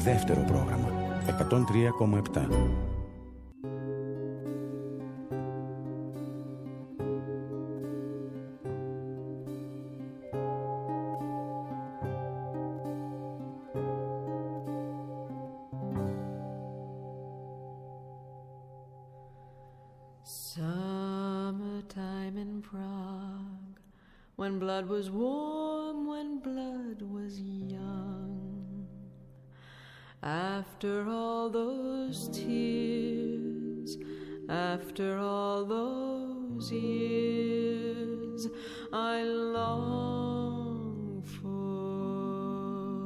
δεύτερο πρόγραμμα 103,7. Summertime in Prague, when blood was warm, when blood was young. After all those tears, after all those years, I long for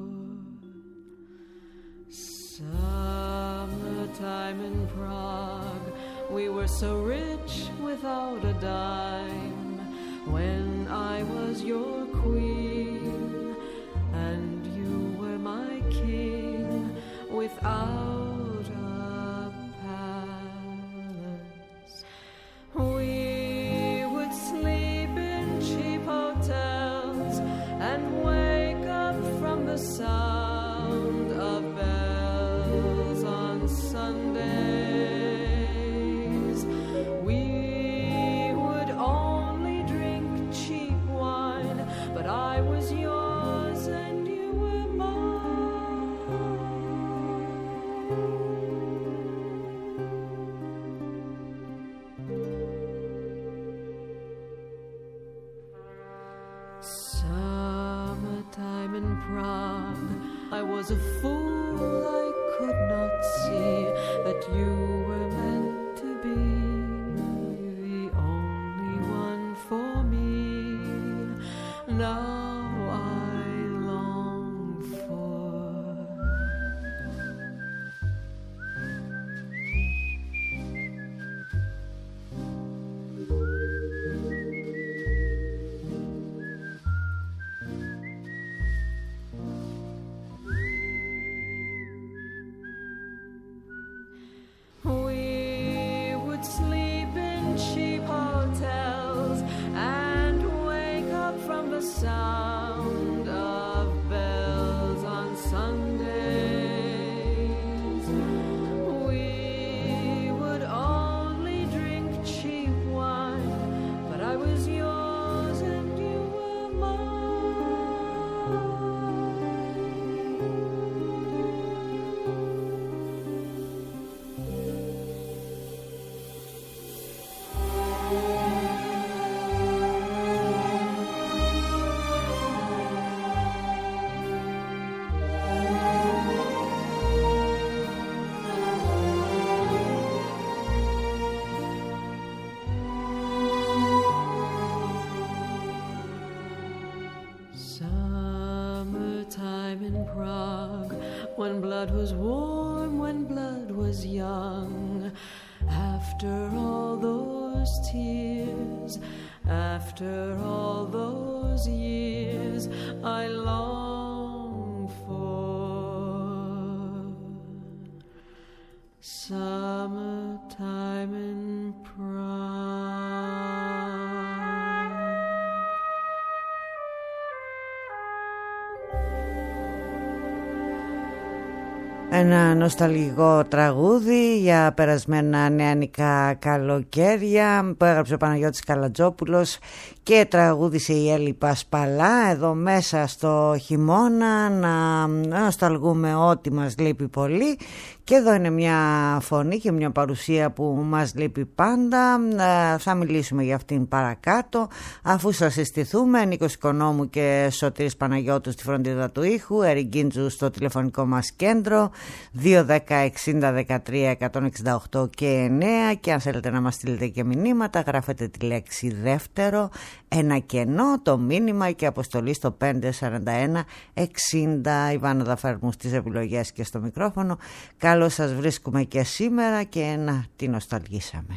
summertime in Prague. We were so rich without a dime when I was your queen and you were my king without a palace. We would sleep in cheap hotels and wake up from the sound of bells on Sunday. I was yours and you were mine. Summertime in Prague, I was a fool, I could not see that you were meant to be the only one for me. Now I long for we would sleep in cheap hotels and wake up from the sound of bells on Sundays. We would only drink cheap wine, but I was yours and you were Summertime in Prague, when blood was warm, when blood was young. After all those tears, after all those years, I long for summertime in Prague. Ένα νοσταλγικό τραγούδι για περασμένα νεανικά καλοκαίρια που έγραψε ο Παναγιώτης Καλατζόπουλος και τραγούδισε η Έλλη Πασπαλά εδώ μέσα στο χειμώνα, να νοσταλγούμε ό,τι μας λείπει πολύ. Και εδώ είναι μια φωνή και μια παρουσία που μας λείπει πάντα. Θα μιλήσουμε για αυτήν παρακάτω, αφού σας συστηθούμε. Νίκος Οικονόμου και Σωτήρης Παναγιώτου στη φροντίδα του ήχου, Ερικίντζου στο τηλεφωνικό μας κέντρο 210-60-13-168 και 9. Και αν θέλετε να μας στείλετε και μηνύματα, γράφετε τη λέξη δεύτερο, ένα κενό, το μήνυμα και αποστολή στο 541-60. Ιβάνα Δαφέρμου στις επιλογές και στο μικρόφωνο. Καλώς σας βρίσκουμε και σήμερα και να την νοσταλγήσαμε.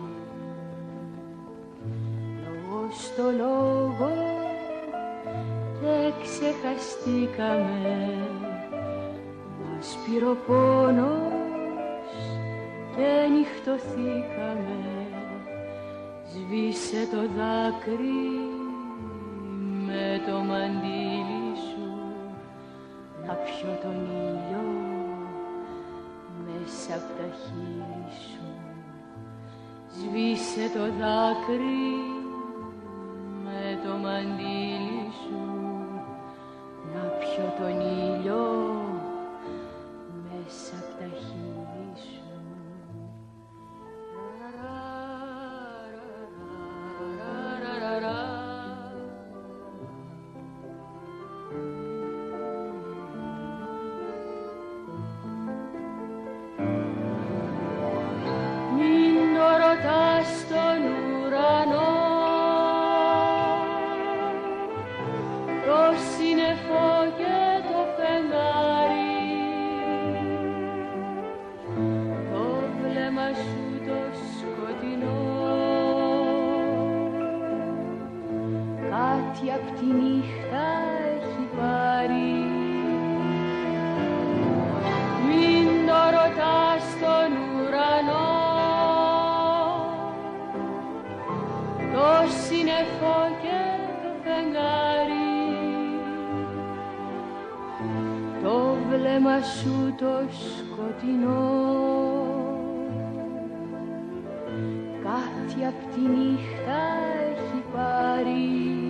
Στο λόγο και ξεχαστήκαμε. Μας πήρε ο πόνος και νυχτωθήκαμε. Σβήσε το δάκρυ με το μαντίλι σου, να πιω τον ήλιο μέσα απ' τα χείλη σου. Σβήσε το δάκρυ με το μαντίλι σου, να πιω τον ήλιο μέσα απ' τα χείλη σου. Σου το σκοτεινό, κάτι απ' τη νύχτα έχει πάρει.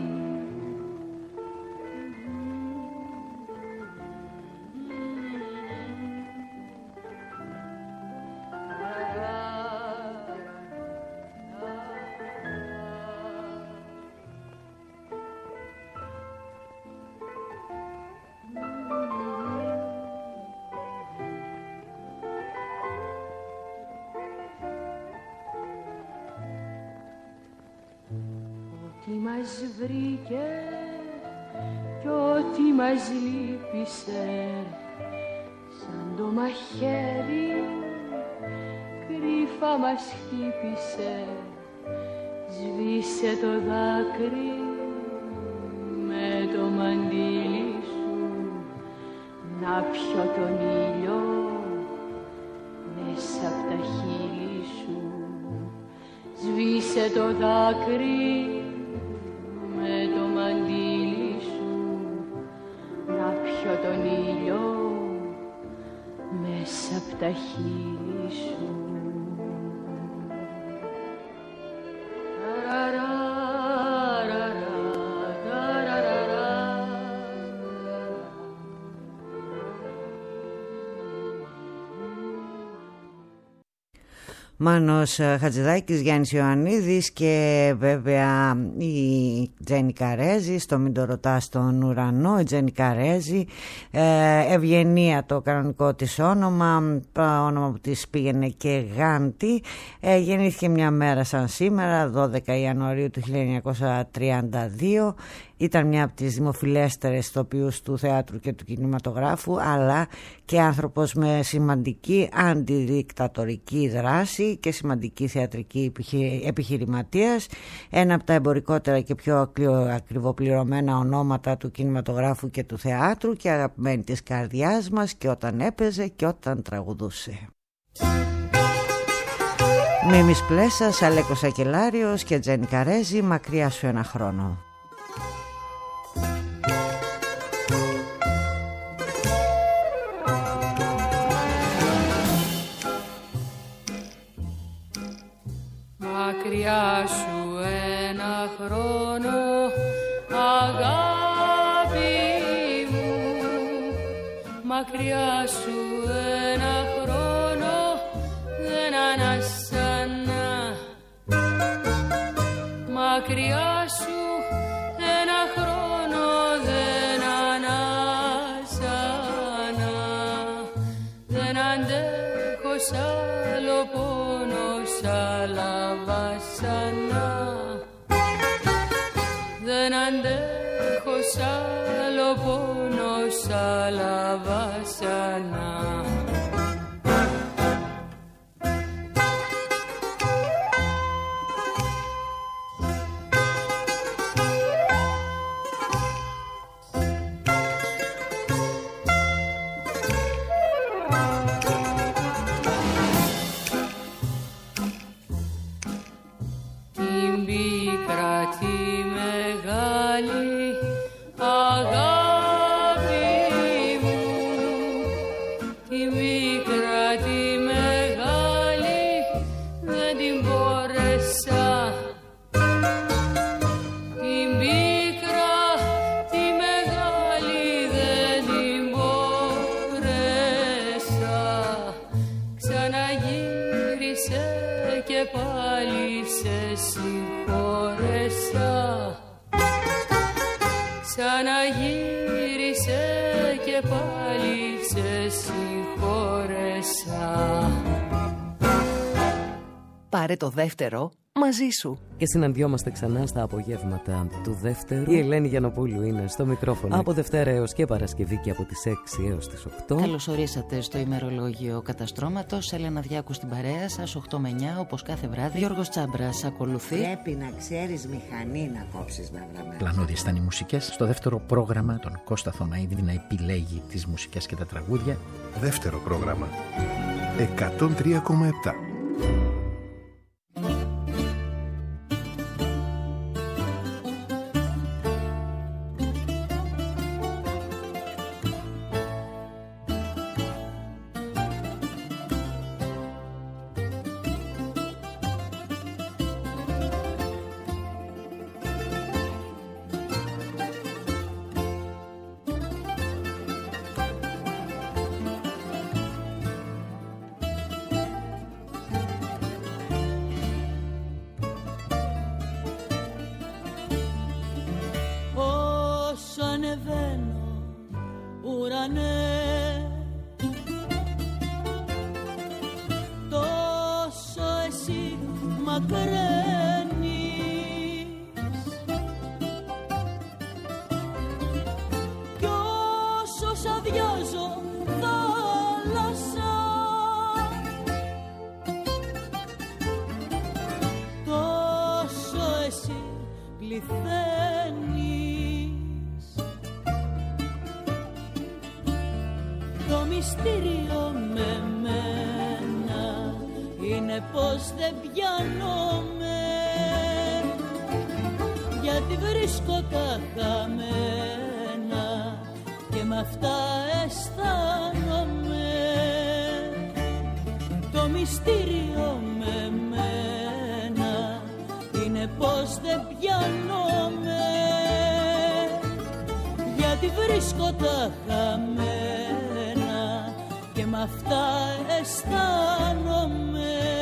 Μας βρήκε κι ό,τι μας λύπησε, σαν το μαχαίρι κρύφα μας χτύπησε. Σβήσε το δάκρυ με το μαντίλι σου, να πιω τον ήλιο μέσα απ' τα χείλη σου. Σβήσε το δάκρυ με το μαντίλι σου, να πιω τον ήλιο μέσα απ' τα χείλη σου. Μάνος Χατζηδάκης, Γιάννης Ιωαννίδης και βέβαια η Τζέννη Καρέζη στο «Μην το ρωτάς τον ουρανό». Η Τζέννη Καρέζη, Ευγενία το κανονικό της όνομα, το όνομα που της πήγαινε και Γάντη. Γεννήθηκε μια μέρα σαν σήμερα, 12 Ιανουαρίου του 1932. Ήταν μια από τις δημοφιλέστερες ηθοποιούς του θεάτρου και του κινηματογράφου, αλλά και άνθρωπος με σημαντική αντιδικτατορική δράση και σημαντική θεατρική επιχειρηματίας. Ένα από τα εμπορικότερα και πιο ακριβοπληρωμένα ονόματα του κινηματογράφου και του θεάτρου και αγαπημένη της καρδιάς μας και όταν έπαιζε και όταν τραγουδούσε. Μίμης Πλέσας, Αλέκος Ακελάριος και Τζέννη Καρέζη, Μακριά σου ένα χρόνο. Μακριά σου ένα χρόνο, αγάπη μου. Μακριά σου ένα χρόνο, δεν ανασανά. Μακριά σου ένα χρόνο, δεν ανασανά. Δεν αντέχω σ' άλλο πόνο, σ' άλλα βασανά. Δεν αντέχω σ' άλλο πόνο, σ' άλλα βασανά. ξαναγύρισε και πάλι σε συγχώρεσα. Πάρε το δεύτερο μαζί σου. Και συναντιόμαστε ξανά στα απογεύματα του δεύτερου. Η Ελένη Γιαννοπούλου είναι στο μικρόφωνο από Δευτέρα έως και Παρασκευή και από τις 6 έως τις 8. Καλώς ορίσατε στο ημερολόγιο Καταστρώματος. Έλενα Διάκου στην παρέα σας, 8 με 9 όπως κάθε βράδυ. Γιώργος Τσάμπρας ακολουθεί. Πρέπει να ξέρεις μηχανή να κόψεις βέβαια. Πλανώδιες ήταν οι μουσικές. Στο δεύτερο πρόγραμμα τον Κώστα Θωμαίδη να επιλέγει τις μουσικές και τα τραγούδια. Δεύτερο πρόγραμμα 103,7. Το μυστήριο με μένα είναι πως δεν πιάνομαι, γιατί βρίσκω τα χαμένα και με αυτά αισθάνομαι. Το μυστήριο με μένα είναι πως δεν πιάνομαι, γιατί βρίσκω τα χαμένα και με αυτά αισθάνομαι.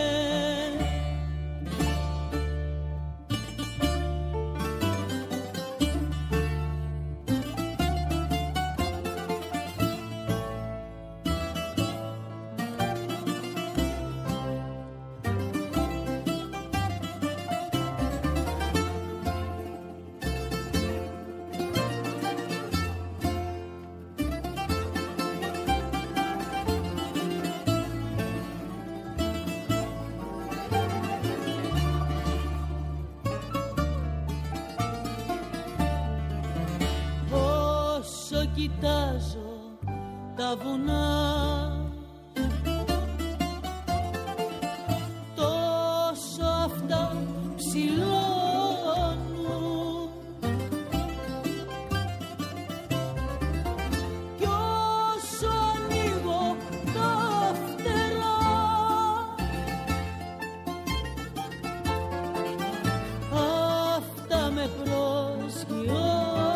Κοιτάζω τα βουνά, τόσο αυτά ψηλώνουν, κι όσο ανοίγω τα φτερά, αυτά με προσγειώνουν.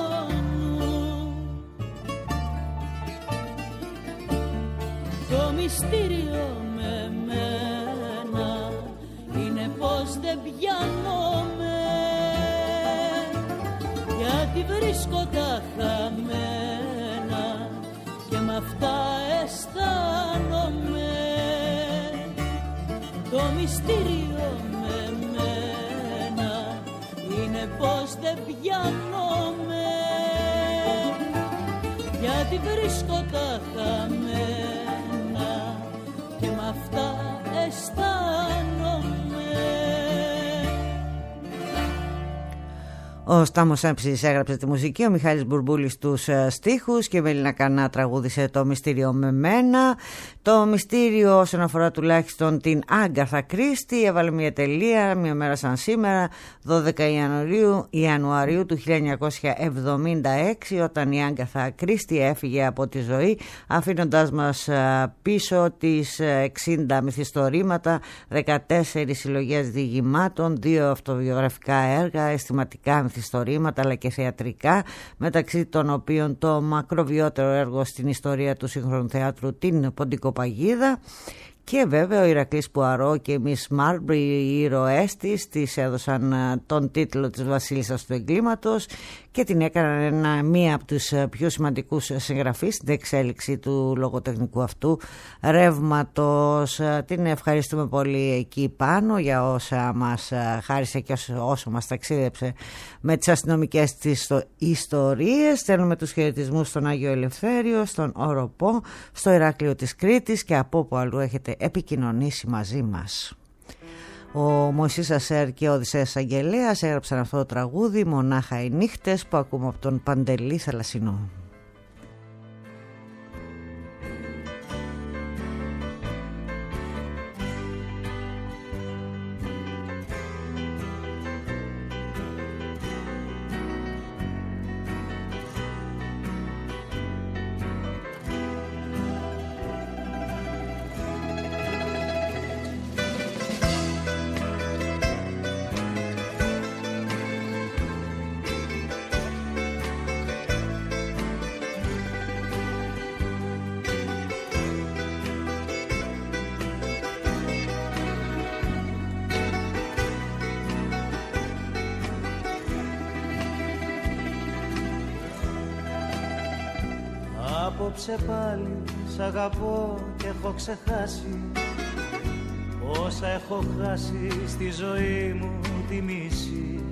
Το μυστήριο με μένα είναι πως δεν πιάνομαι, γιατί βρίσκω τα χαμένα και με αυτά αισθάνομαι. Το μυστήριο με μένα είναι πως δεν πιάνομαι, γιατί βρίσκω τα χαμένα και με αυτά αισθάνομαι. Ο Στάμος Έμψης έγραψε τη μουσική, ο Μιχάλης Μπουρμπούλης τους στίχους και η Μελίνα Κανά τραγούδισε το μυστήριο με μένα. Το μυστήριο όσον αφορά τουλάχιστον την Άγκαθα Κρίστη έβαλε μια τελεία, μια μέρα σαν σήμερα, 12 Ιανουαρίου του 1976, όταν η Άγκαθα Κρίστη έφυγε από τη ζωή, αφήνοντας μας πίσω τις 60 μυθιστορήματα, 14 συλλογές διηγημάτων, 2 αυτοβιογραφικά έργα, αισθηματικά μυθιστορήματα αλλά και θεατρικά, μεταξύ των οποίων το μακροβιότερο έργο στην ιστορία του σύγχρονου θεάτρου, την Ποντικοπαγίδα. Και βέβαια ο Ηρακλής Πουαρό και η Μις Μάρμπρι, οι ήρωές της έδωσαν τον τίτλο της Βασίλισσας του Εγκλήματος και την έκαναν μία από τους πιο σημαντικούς συγγραφείς στην εξέλιξη του λογοτεχνικού αυτού ρεύματος. Την ευχαριστούμε πολύ εκεί πάνω για όσα μας χάρισε και όσο μας ταξίδεψε με τις αστυνομικές της ιστορίες. Στέλνουμε τους χαιρετισμούς στον Άγιο Ελευθέριο, στον Οροπό, στο Ηράκλειο της Κρήτης και από όπου αλλού έχετε επικοινωνήσει μαζί μας. Ο Μωυσής Ασέρ και ο Οδυσσέας Αγγελέας έγραψαν αυτό το τραγούδι «Μονάχα οι νύχτες» που ακούμε από τον Παντελή Θαλασσινό. Απόψε πάλι σ' αγαπώ και έχω ξεχάσει όσα έχω χάσει στη ζωή μου τη μίση.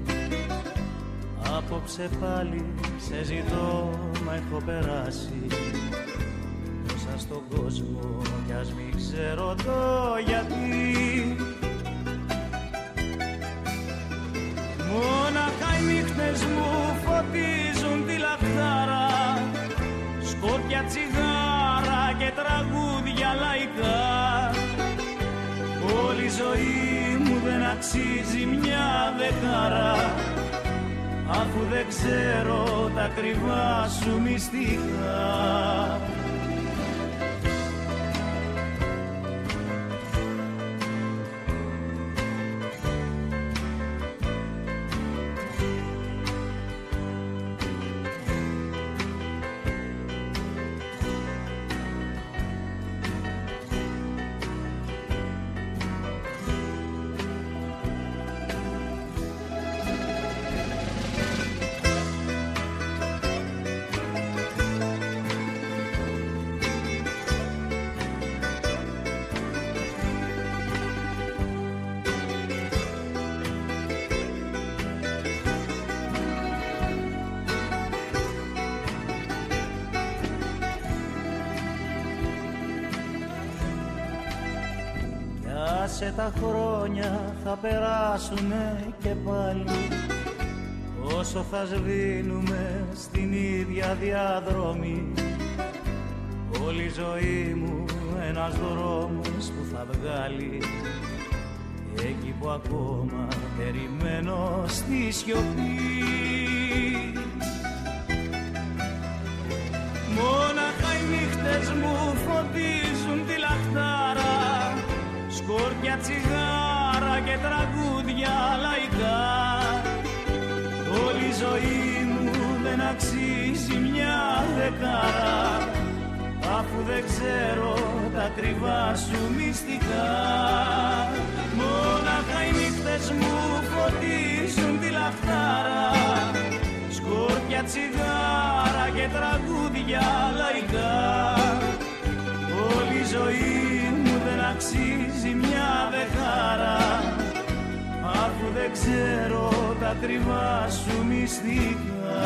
Απόψε πάλι σε ζητώ μα έχω περάσει τόσα στον κόσμο κι ας μην ξέρω το γιατί. Μόναχα οι νύχτες μου φωτίζουν τη λαχτάρα, σκόρπια, τσιγάρα και τραγούδια λαϊκά. Όλη η ζωή μου δεν αξίζει μια δεκάρα, αφού δεν ξέρω τα ακριβά σου μυστικά. Σε τα χρόνια θα περάσουνε και πάλι, όσο θα σβήνουμε στην ίδια διαδρομή. Όλη η ζωή μου ένας δρόμος που θα βγάλει εκεί που ακόμα περιμένω στη σιωπή. Μόναχα οι νύχτες μου φωτίζουν τη λαχτάρα, σκόρπια, τσιγάρα και τραγούδια λαϊκά. Όλη η ζωή μου δεν αξίζει μια δεκάρα, αφού δεν ξέρω τα ακριβά σου μυστικά. Μόναχα οι νύχτες μου φωτίζουν τη λαχτάρα, σκόρπια, τσιγάρα και τραγούδια λαϊκά. Όλη η ζωή μου δεν αξίζει μια δεκάρα, αφού δεν ξέρω τα ακριβά σου μυστικά.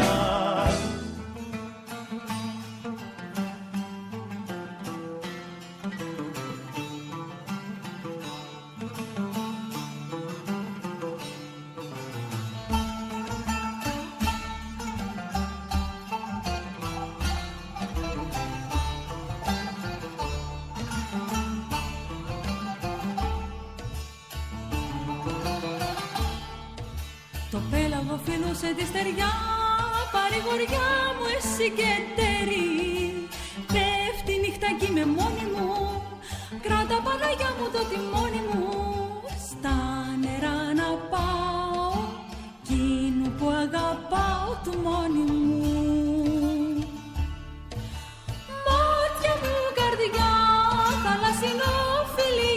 Σε τη στεριά, παρηγοριά μου εσύ και τέρι. Πέφτει νύχτα κι είμαι μόνη μου, κράτα Παναγιά μου το τιμόνι μου. Στα νερά να πάω, εκείνου που αγαπάω του μόνη μου. Μάτια μου καρδιά, θαλασσινό φιλί,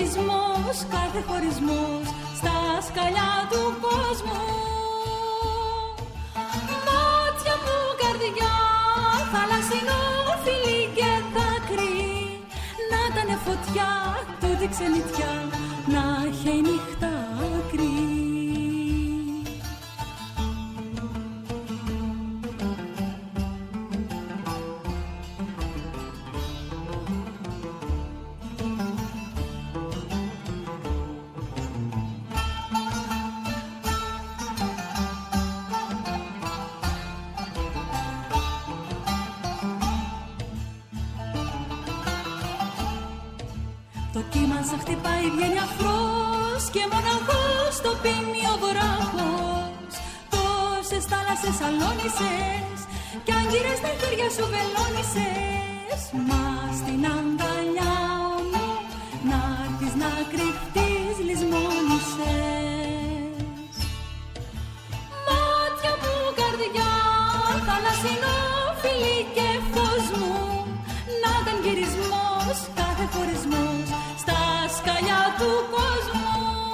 γυρισμός, κάθε χωρισμός στα σκαλιά του κόσμου. Μάτια μου καρδιά, θαλασσινό φιλί και δάκρυ, να ήτανε φωτιά τούτη ξενιτιά, να είχε η νύχτα άκρη. Το κύμα σαν χτυπάει, βγαίνει αφρός και μοναχός το πίνει ο βράχος. Τόσες θάλασσες αλώνησες κι άγκυρες στα χέρια σου βελώνησες. Μα στην αγκαλιά μου να'ρθεις να κρυφτείς λησμόνησες. Μάτια μου καρδιά, θαλασσινό φιλί και φως μου, να ήταν γυρισμός, κάθε χωρισμός στα σκαλιά του κόσμου.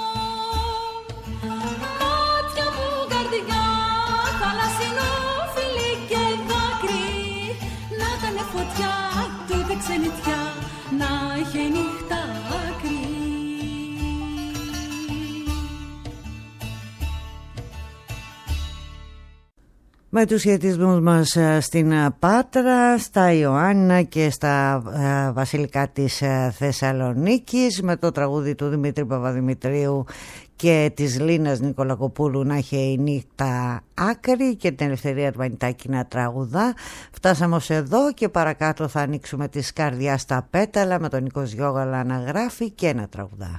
Μάτια μου καρδιά, θαλασσινό φιλί και δάκρυ, να ήτανε φωτιά τούτη ξενιτιά, να είχε η νύχτα άκρη. Με τους χαιρετισμούς μας στην Πάτρα, στα Ιωάννα και στα βασιλικά της Θεσσαλονίκης, με το τραγούδι του Δημήτρη Παπαδημητρίου και της Λίνας Νικολακοπούλου, να είχε η νύχτα άκρη, και την Ελευθερία Αρβανιτάκη να τραγουδά. Φτάσαμε ως εδώ και παρακάτω θα ανοίξουμε τη σκαρδιά στα πέταλα με τον Νίκο Γιώγαλα να γράφει και να τραγουδά.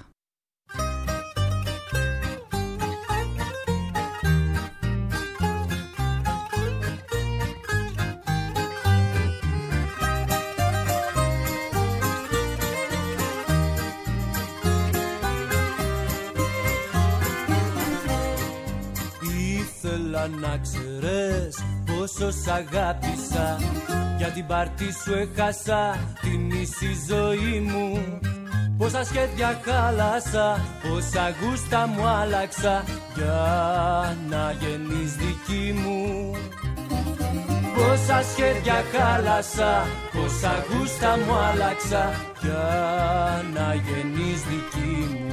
Να ξέρεις πόσο σ' αγάπησα, για την πάρτι σου έχασα την ίση ζωή μου. Πόσα σχέδια χάλασα, πόσα γούστα μου άλλαξα, για να γεννείς δική μου. Πόσα σχέδια χάλασα, πόσα γούστα μου άλλαξα, για να γεννείς δική μου.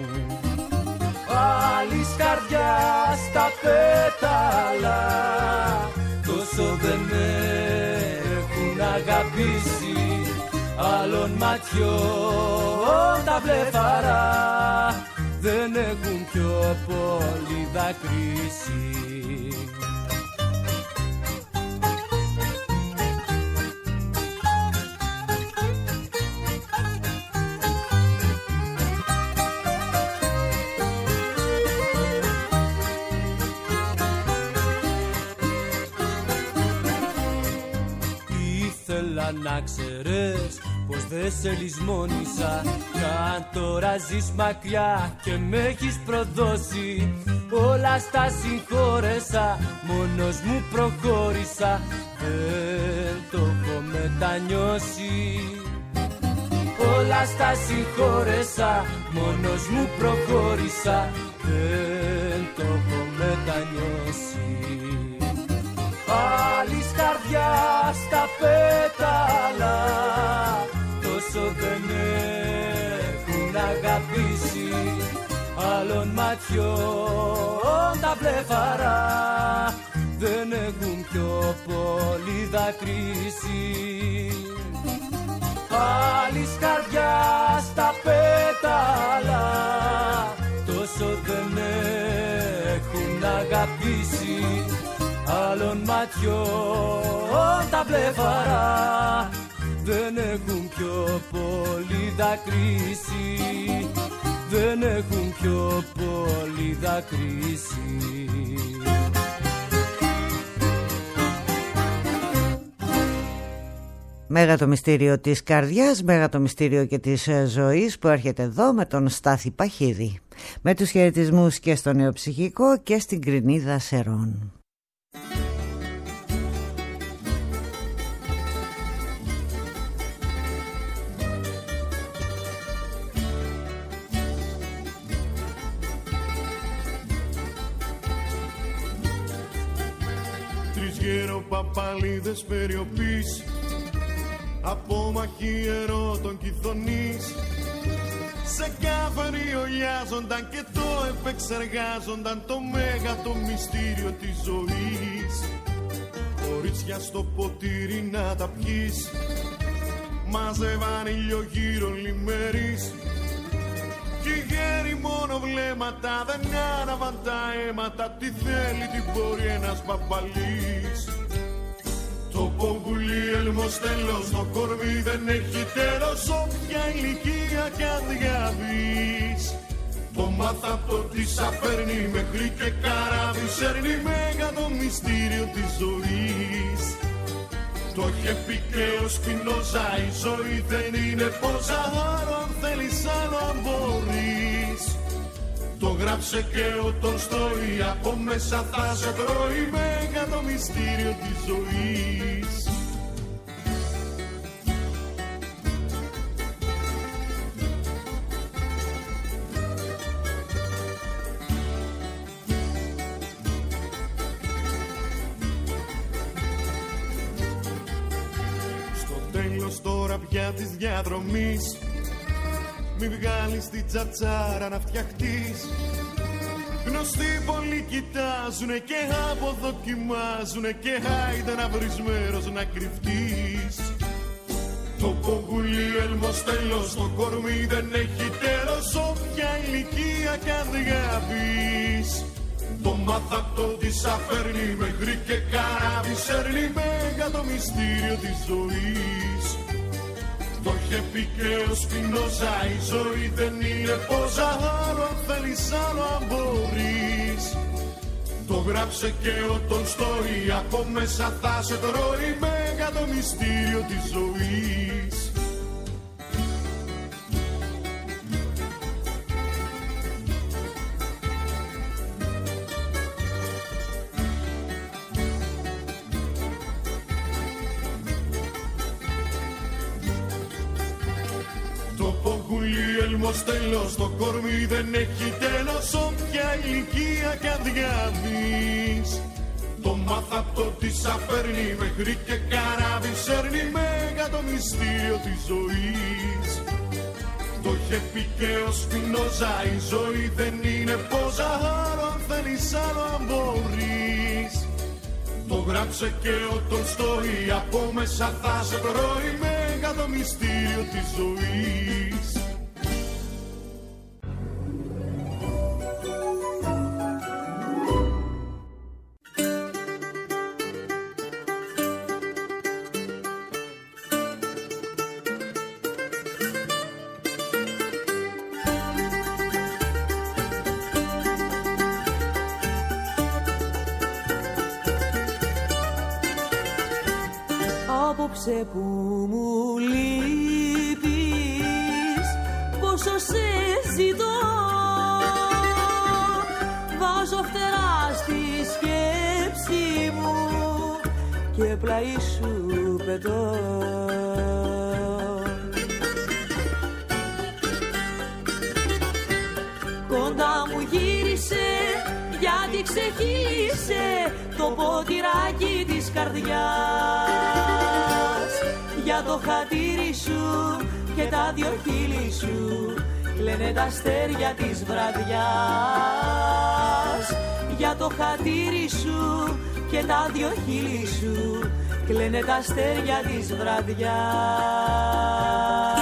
Άλλης καρδιά στα πέταλα, τόσο δεν με έχουν αγαπήσει, άλλων ματιών τα βλεφαρά δεν έχουν πιο πολύ δακρύσει. Να ξέρεις πως δεν σε λησμόνησα, κι αν τώρα ζεις μακριά και με έχεις προδώσει, όλα στα συγχώρεσα, μόνος μου προχώρησα, δεν το έχω μετανιώσει. Όλα στα συγχώρεσα, μόνος μου προχώρησα, δεν το έχω μετανιώσει. Άλλης καρδιά στα πέταλα, τόσο δεν έχουν αγαπήσει, άλλων ματιών τα βλεφαρά δεν έχουν πιο πολύ δακρύσει. Άλλης καρδιά στα πέταλα, τόσο δεν έχουν αγαπήσει, άλλων ματιών τα βλεφαρά δεν έχουν πιο πολύ δακρύσει, δεν έχουν πιο πολύ δακρύσει. Μέγα το μυστήριο της καρδιάς, μέγα το μυστήριο και της ζωής που έρχεται εδώ με τον Στάθη Παχίδη. Με τους χαιρετισμούς και στο Νεοψυχικό και στην Κρινίδα Σερών. γεροπαπαλίδες περιοπής, απόμαχοι ερώτων κυθωνείς. Σε κάφανοι ολιάζονταν και το επεξεργάζονταν το μέγατο μυστήριο της ζωής. Κορίτσια στο ποτήρι να τα πιείς, μαζεύαν ήλιο λιμερείς. Κι οι γέροι μόνο βλέμματα δεν άναβαν τα αίματα. Τι θέλει, τι μπορεί ένας παπαλής. Το πογκουλί έλμος τέλος, το κορμί δεν έχει τέλος. Όποια ηλικία κι αν διαβείς, το μάθα από το τι σαφέρνει μέχρι και καράβι σέρνει. Μέγατο μυστήριο της ζωής. Το είχε πει και ο Σπινόζα, η ζωή δεν είναι πόσα. Άλλο αν θέλεις, άλλο αν μπορείς. Το γράψε και ο Τολστόι, από μέσα θα σε τρώει. Μέγατο μυστήριο της ζωής. Τώρα πια της διαδρομής, μη βγάλεις την τσατσάρα να φτιαχτείς. Γνωστοί πολλοί κοιτάζουνε και αποδοκιμάζουνε και άιντε να βρεις μέρος να κρυφτείς. Το πογκουλί έλμος τέλος, το κορμί δεν έχει τέλος. Όποια ηλικία κι αν διαβείς, το μάθα το τι σαφέρνει μέχρι και καράβι σέρνει. Μέγατο μυστήριο της ζωής. Το είχε πει και ο Σπινόζα, η ζωή δεν είναι πόζα. Άλλο αν θέλεις, άλλο αν μπορείς. Το γράψε και ο Τολστόι, από μέσα θα σε τρώει. Μέγατο μυστήριο της ζωής. Τέλος, το κορμί δεν έχει τέλος. Όποια ηλικία κι αν διαβείς, το μάθα από το τι σαφέρνει μέχρι και καράβι σέρνει. Μέγατο μυστήριο της ζωής. Το είχε πει και ο Σπινόζα, η ζωή δεν είναι πόζα. Άλλο αν θέλεις, άλλο αν μπορείς. Το γράψε και ο Τολστόι, από μέσα θα σε τρώει. Μέγατο μυστήριο της ζωής. Απόψε που μου λείπεις, πόσο σε ζητώ. Βάζω φτερά στη σκέψη μου και πλάι σου πετώ. Κοντά μου γύρισε γιατί ξεχύλισε το ποτηράκι της καρδιάς. Για το χατήρι σου και τα δυο χείλη σου κλαίνε τα αστέρια της βραδιάς. Για το χατήρι σου και τα δυο χείλη σου κλαίνε τα αστέρια της βραδιάς.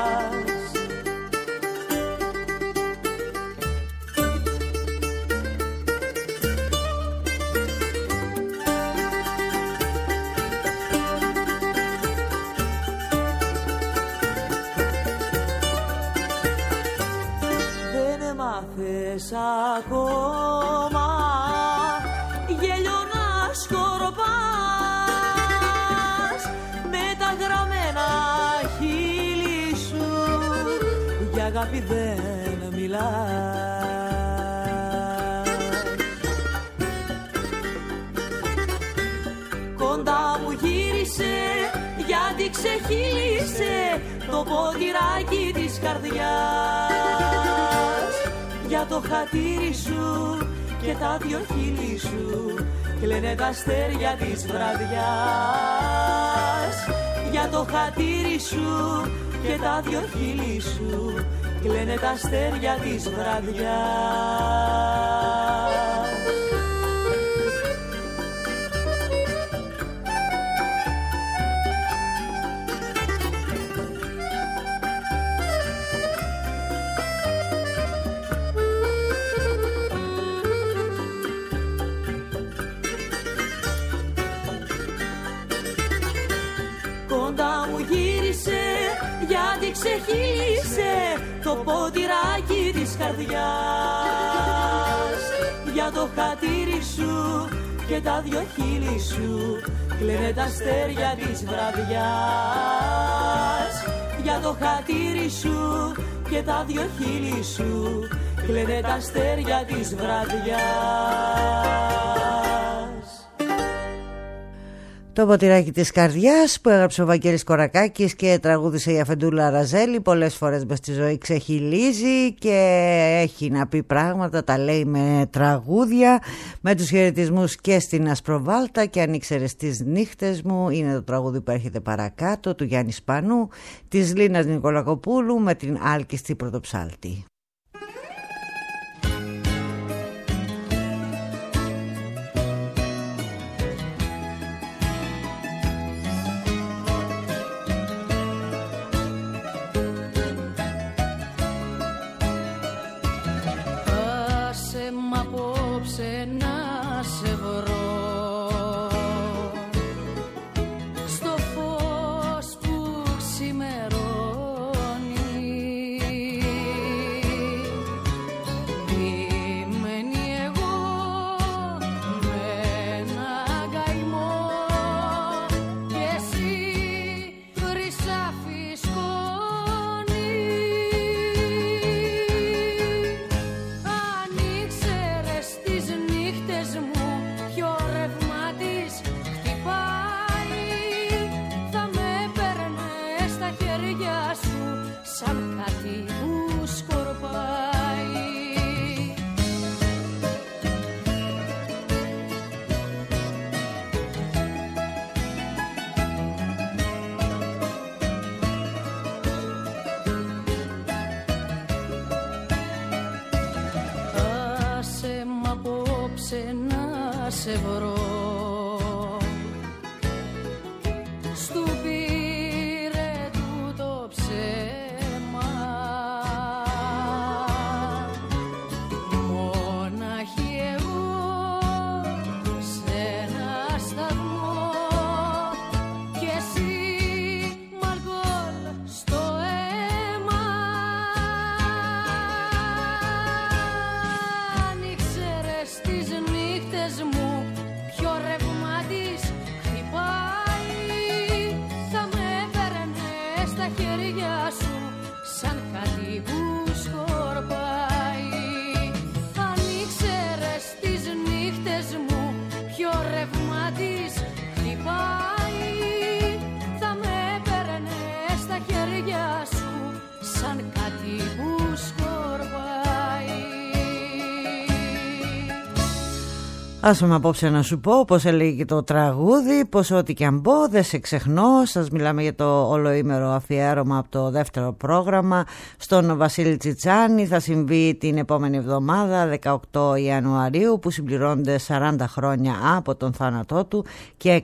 Ακόμα γέλιο να σκορπάς με τα γραμμένα χείλη σου, για αγάπη δεν μιλάς. Κοντά μου γύρισε γιατί ξεχύλισε το ποτηράκι της καρδιάς. Για το χατήρι σου και τα δυο χείλη σου κλαίνε τα αστέρια της βραδιάς. Για το χατήρι σου και τα δυο χείλη σου κλαίνε τα αστέρια της βραδιάς. Γιατί ξεχύλισε το ποτηράκι της καρδιάς. Για το χατήρι σου και τα δυο χείλη σου κλαίνε τα αστέρια της βραδιάς. Για το χατήρι σου και τα δυο χείλη σου κλαίνε τα αστέρια της βραδιάς. Το ποτηράκι της καρδιάς που έγραψε ο Βαγγέλης Κορακάκης και τραγούδισε η Αφεντούλα Ραζέλη. Πολλές φορές μες στη ζωή ξεχυλίζει και έχει να πει πράγματα, τα λέει με τραγούδια, με τους χαιρετισμούς και στην Ασπροβάλτα και αν ήξερες τις νύχτες μου. Είναι το τραγούδι που έρχεται παρακάτω του Γιάννη Σπανού, της Λίνας Νικολακοπούλου με την Άλκιστη Πρωτοψάλτη. Άσε με απόψε να σου πω, όπως έλεγε και το τραγούδι, πως ό,τι και αν πω δεν σε ξεχνώ. Σας μιλάμε για το ολοήμερο αφιέρωμα από το δεύτερο πρόγραμμα στον Βασίλη Τσιτσάνη. Θα συμβεί την επόμενη εβδομάδα, 18 Ιανουαρίου, που συμπληρώνονται 40 χρόνια από τον θάνατό του και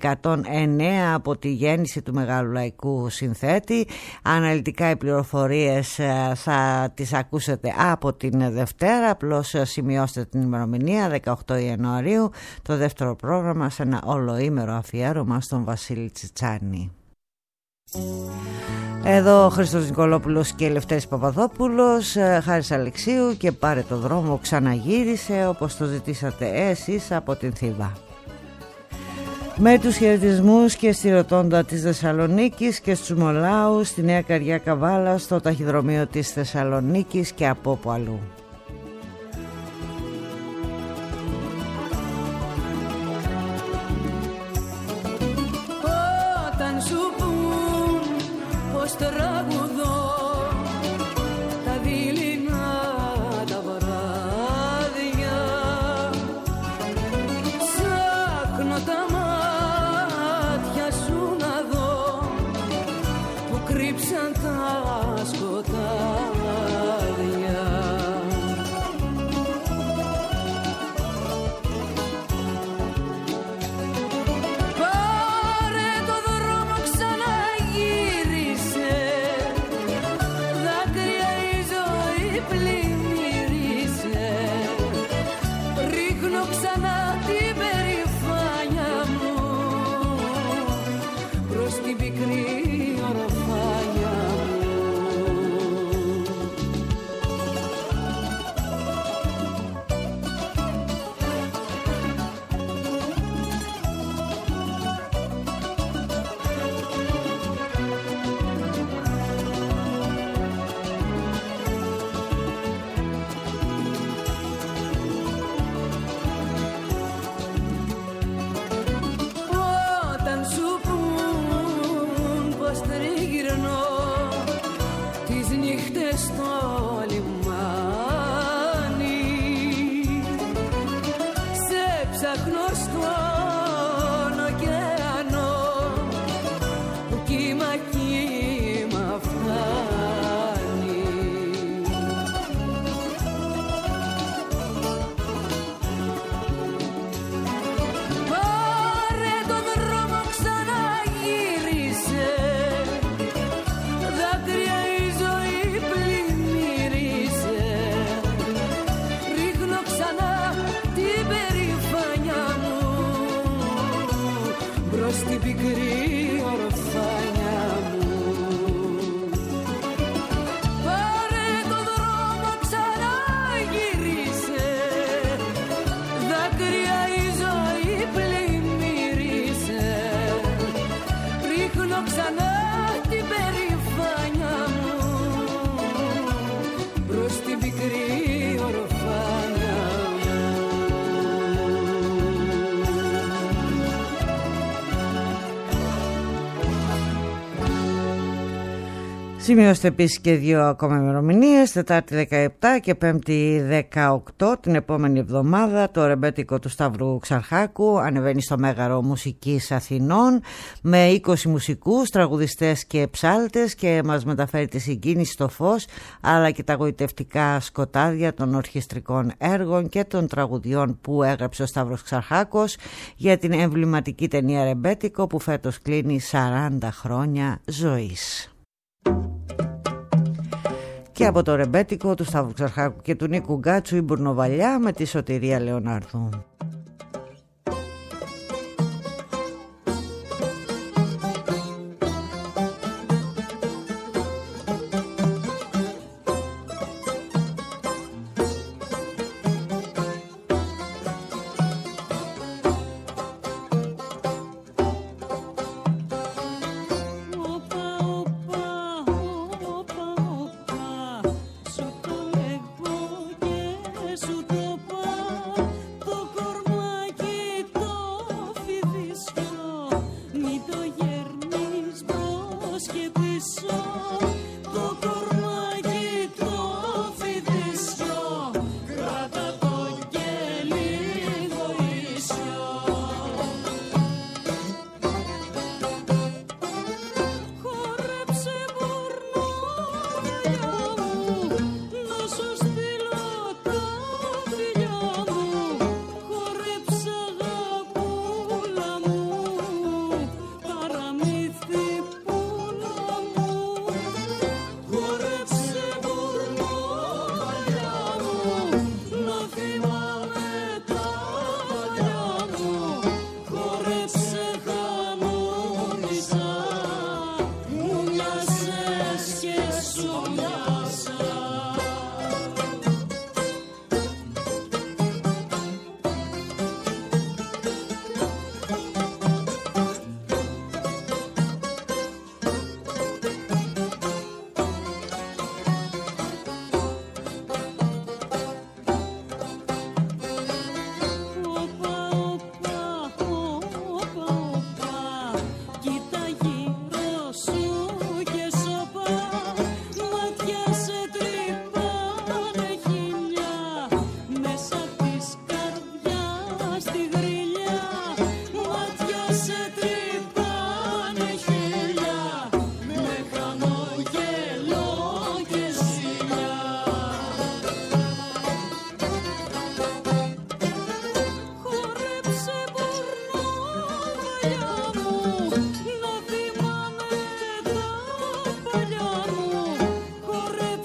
109 από τη γέννηση του μεγάλου λαϊκού συνθέτη. Αναλυτικά οι πληροφορίες θα τις ακούσετε από την Δευτέρα, απλώς σημειώστε την ημερομηνία, 18 Ιανουαρίου. Το δεύτερο πρόγραμμα σε ένα ολοήμερο αφιέρωμα στον Βασίλη Τσιτσάνη. Εδώ ο Χρήστος Νικολόπουλος και Λευτέρης Παπαδόπουλος. Χάρης Αλεξίου και Πάρε το δρόμο ξαναγύρισε, όπως το ζητήσατε εσείς, από την Θήβα. Με τους χαιρετισμούς και στη Ροτόντα της Θεσσαλονίκης και στους Μολάους, στη Νέα Καριά Καβάλα, στο ταχυδρομείο της Θεσσαλονίκης και από όπου αλλού. Τραγουδώ τα δειλινά τα βράδια, σ' ξανά την περηφάνια μου προς την πικρή οροφάνια μου. Στην πικρή οροφάνια μου. Πάρε το δρόμο ξανά γύρισε, δάκρυα η ζωή πλημμύρισε. Ρίχνω ξανά την περηφάνια μου προς την πικρή οροφάνια μου. Σημειώστε επίσης και 2 ακόμα ημερομηνίες, Τετάρτη 17 και Πέμπτη 18 την επόμενη εβδομάδα. Το ρεμπέτικο του Σταύρου Ξαρχάκου ανεβαίνει στο Μέγαρο Μουσικής Αθηνών με 20 μουσικούς, τραγουδιστές και ψάλτες και μας μεταφέρει τη συγκίνηση στο φως αλλά και τα γοητευτικά σκοτάδια των ορχιστρικών έργων και των τραγουδιών που έγραψε ο Σταύρος Ξαρχάκος για την εμβληματική ταινία Ρεμπέτικο που φέτος κλείνει 40 χρόνια ζωής. Και από το ρεμπέτικο του Σταύρου Ξαρχάκου και του Νίκου Γκάτσου η Μπουρνοβαλιά με τη Σωτηρία Λεωνάρδου.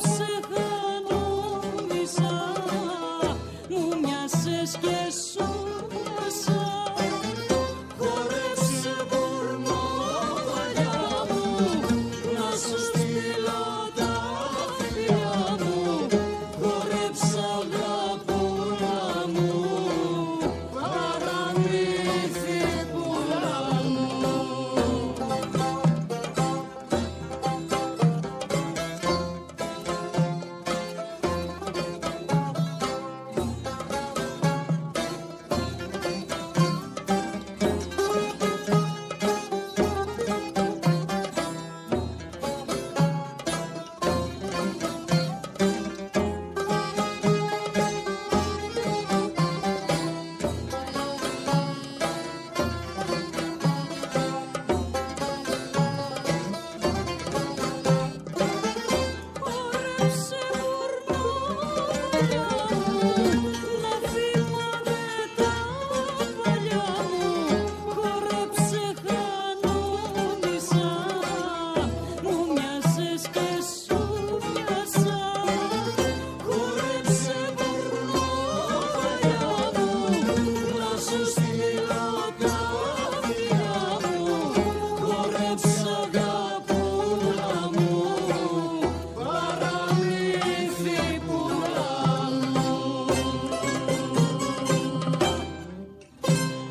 Μου μοιάσες και σου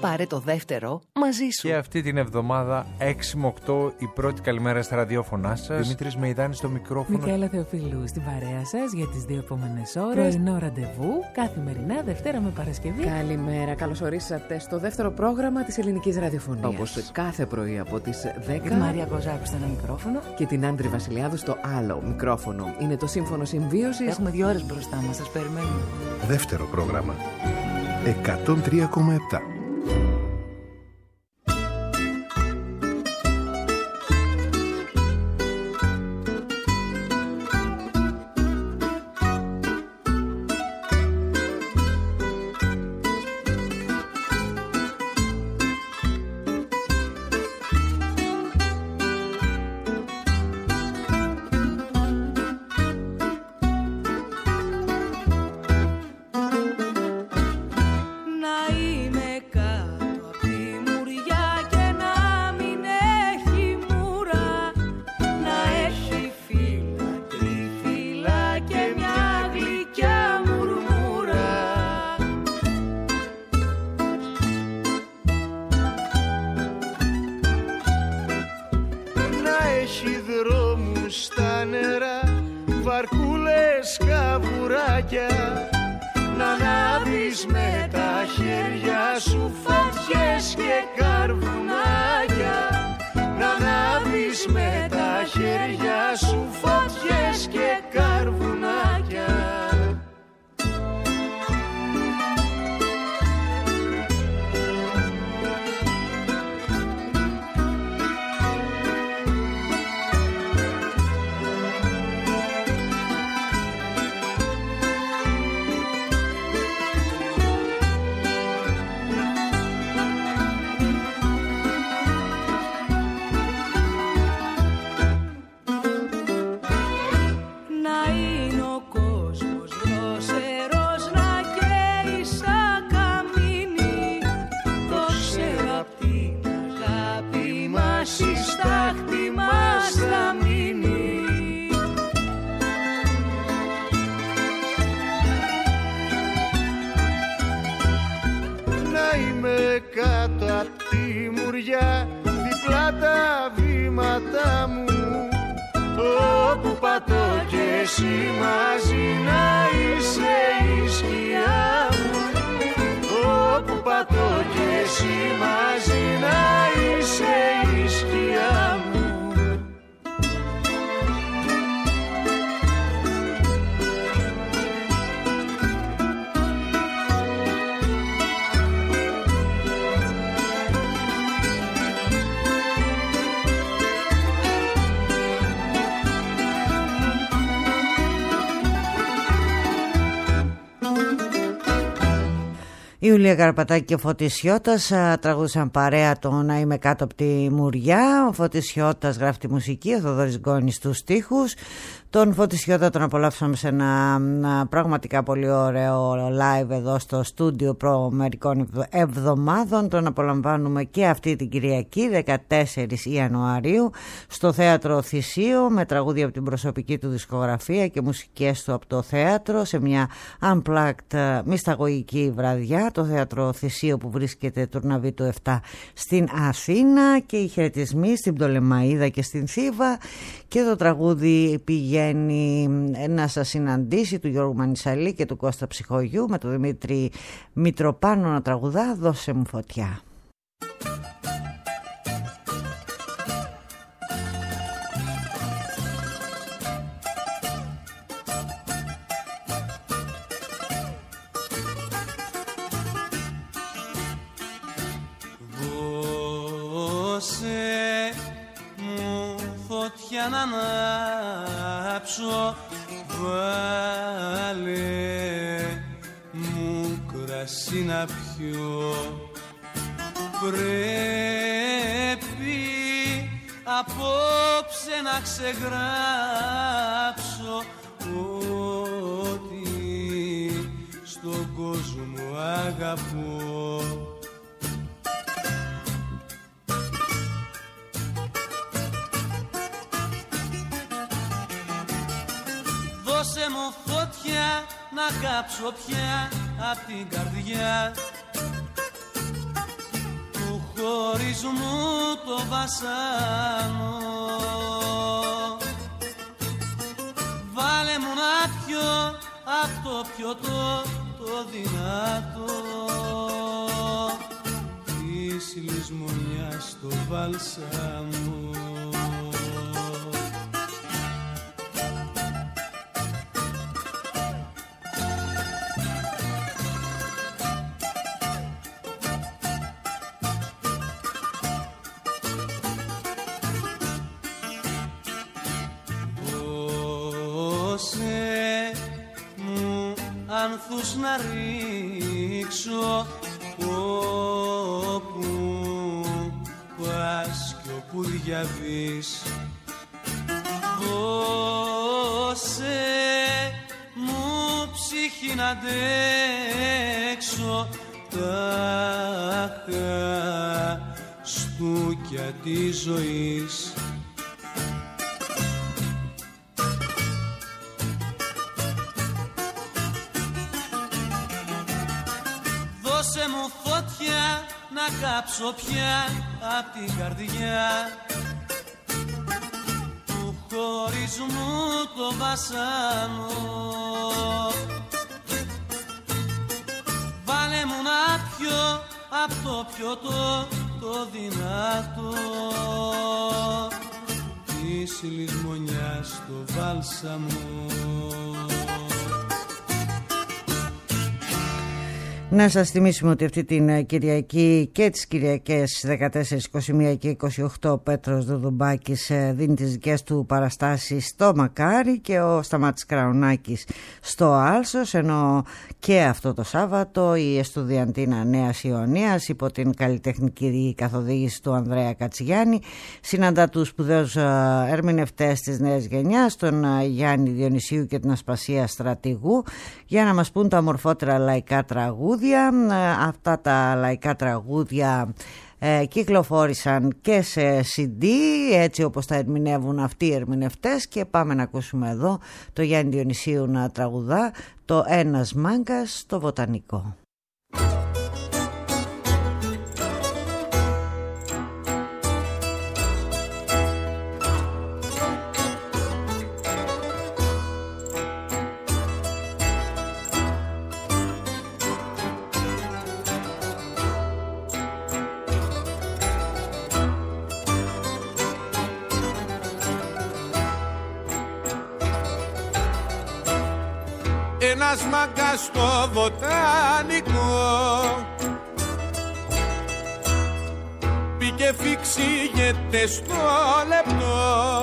Πάρε το δεύτερο μαζί σου. Και αυτή την εβδομάδα 6 με 8 η πρώτη καλημέρα στα ραδιόφωνά σας. Δημήτρης Μεϊδάνης στο μικρόφωνο. Μικαέλα Θεοφίλου στην παρέα σας για τις 2 επόμενες ώρες. Πρωινό ραντεβού καθημερινά Δευτέρα με Παρασκευή. Καλημέρα, καλώς ορίσατε στο δεύτερο πρόγραμμα της ελληνικής ραδιοφωνίας. Όπως κάθε πρωί από τις 10. Τη Μαρία Κοζάκου στο ένα μικρόφωνο. Και την Άντρη Βασιλιάδου στο άλλο μικρόφωνο. Είναι το Σύμφωνο Συμβίωσης. Έχουμε 2 ώρες μπροστά μας, σας περιμένουμε. Δεύτερο πρόγραμμα 103,7. Η Ιουλία Καρπατάκη και ο Φώτης Σιώτας τραγούδισαν παρέα το «Να είμαι κάτω από τη μουριά». Ο Φώτης Σιώτας γράφει τη μουσική, ο Θοδωρής Γκόνης στους στίχους. Τον Φώτη Σιώτα τον απολαύσαμε σε ένα πραγματικά πολύ ωραίο live εδώ στο στούντιο προ μερικών εβδομάδων. Τον απολαμβάνουμε και αυτή την Κυριακή 14 Ιανουαρίου στο Θέατρο Θησίο με τραγούδια από την προσωπική του δισκογραφία και μουσικές του από το θέατρο σε μια unplugged μυσταγωγική βραδιά. Το Θέατρο Θησίο που βρίσκεται Τουρναβίτου 7 στην Αθήνα και οι χαιρετισμοί στην Πτολεμαΐδα και στην Θήβα και το τραγούδι πηγαίνει να σας συναντήσει του Γιώργου Μανισαλή και του Κώστα Ψυχογιού με τον Δημήτρη Μητροπάνο να τραγουδά «Δώσε μου φωτιά». Δώσε μου φωτιά να ανάψω, βάλε μου κρασί να πιω. Πρέπει απόψε να ξεγράψω ότι στον κόσμο αγαπώ. Δώσε μου φωτιά να κάψω πια απ' την καρδιά χωρισμού το βασάνο. Βάλε μου να πιω απ' το πιωτό το δυνατό της λησμονιάς το βάλσαμο. Άνθους να ρίξω όπου πας κι όπου διαβείς. Δώσε μου ψυχή να αντέξω τα χαστούκια της ζωής. Δώσε μου φωτιά να κάψω πια απ' την καρδιά του χωρισμού το βασάνο. Βάλε μου να πιω απ' το πιωτό το δυνατό της λησμονιάς το βάλσαμο. Να σας θυμίσουμε ότι αυτή την Κυριακή και τις Κυριακές 14, 21 και 28 ο Πέτρος Δουδουμπάκης δίνει τις δικές του παραστάσεις στο Μακάρι και ο Σταμάτης Κραουνάκης στο Άλσος, ενώ και αυτό το Σάββατο η Εστουδιαντίνα Νέας Ιωνίας υπό την καλλιτεχνική καθοδήγηση του Ανδρέα Κατσιγιάννη συναντά τους σπουδαίους ερμηνευτές της νέας γενιάς, τον Γιάννη Διονυσίου και την Ασπασία Στρατηγού, για να μας πούν τα ομορφότερα λαϊκά τραγούδια. Αυτά τα λαϊκά τραγούδια κυκλοφόρησαν και σε CD, έτσι όπως τα ερμηνεύουν αυτοί οι ερμηνευτές, και πάμε να ακούσουμε εδώ το Γιάννη Διονυσίου να τραγουδά το «Ένας μάγκας στο Βοτανικό». Ένας μάγκας στο Βοτανικό πήγε φυξίγεται στο λεπτό,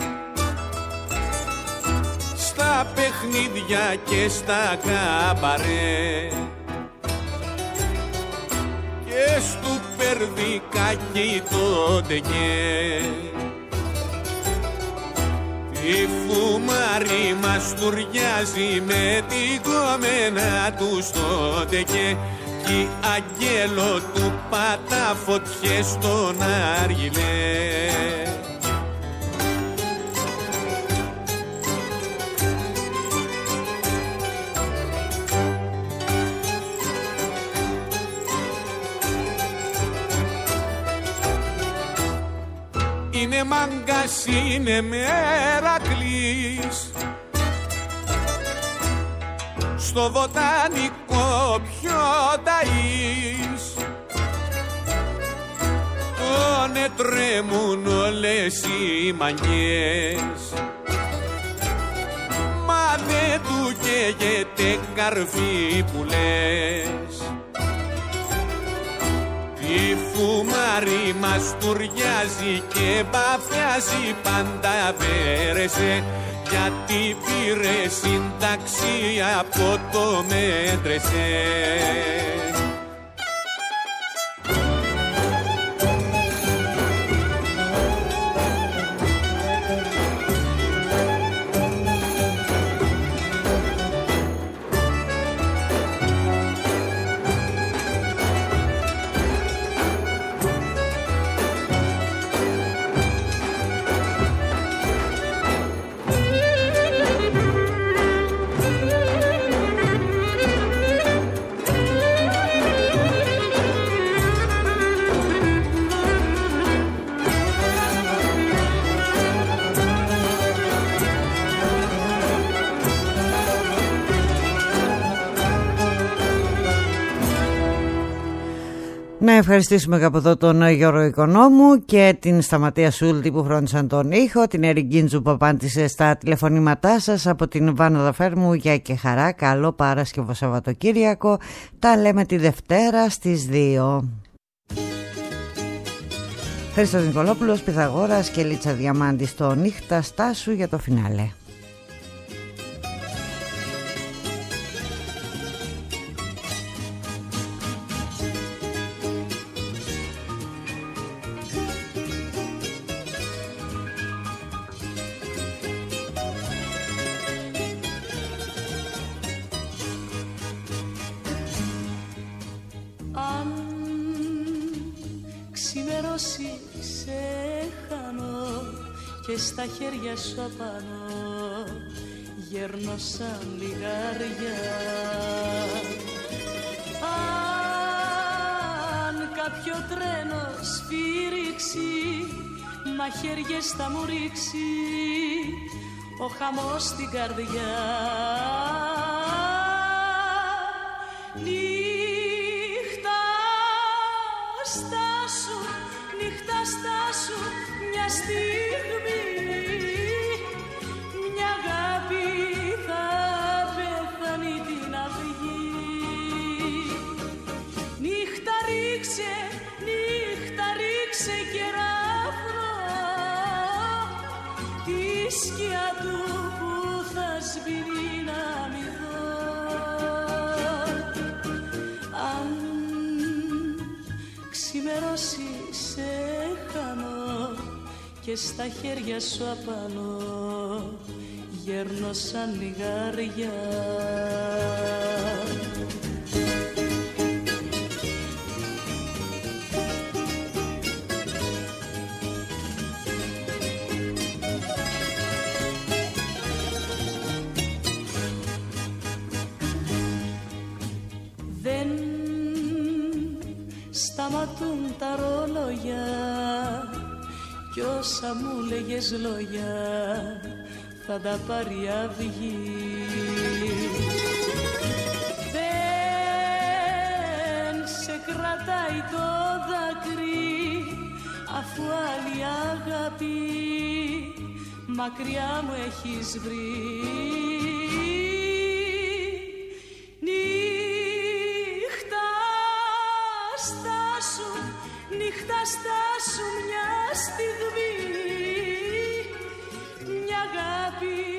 στα παιχνίδια και στα καμπαρέ και στου περδικάκι το ντεκέ. Η φουμάρη μαστουριάζει με την κομμένα του στο τεκέ κι αγγέλο του πατά φωτιές στον αργυλέ. Είναι μάγκας, είναι Μερακλής, στο Βοτανικό πιο ταΐς. Τόνε τρέμουν όλες οι μαγκές, μα δεν του καίγεται καρφί που λες. Η φουμάρη μαστουριάζει και μπαφιάζει, πάντα βέρεσε, γιατί πήρε σύνταξη από το μέτρεσε. Να ευχαριστήσουμε από εδώ τον Γιώργο Οικονόμου και την Σταματία Σούλτη που φρόντισαν τον ήχο, την Εριγκίντζου που απάντησε στα τηλεφωνήματά σας, από την Βάνα Δαφέρμου. Γεια και χαρά, καλό Παρασκευό Σαββατοκύριακο. Τα λέμε τη Δευτέρα στις 2. Χρήστος Νικολόπουλος, Πυθαγόρας και Λίτσα Διαμάντη στο Νύχτα Στάσου για το φινάλε. Και στα χέρια σου απάνω γέρνω σαν λιγάρια. Αν κάποιο τρένο σφύριξει, μαχαίριες θα μου ρίξει ο χαμός στην καρδιά. Νύχτα στάσου, νύχτα στάσου, μια στιγμή, μια αγάπη θα πεθάνει την αυγή. Νύχτα ρίξε κεράφνο, τη σκιά του που θα σβήνει να μη δω. Αν ξημερώσει σε χάνω και στα χέρια σου απάνω γέρνω σαν λιγάρια. Δεν σταματούν τα ρόλογια κι όσα μου λέγες λόγια θα τα πάρει αυγή. Δεν σε κρατάει το δάκρυ αφού άλλη αγάπη μακριά μου έχεις βρει. Νύχτα στάσου μια στιγμή, μια αγάπη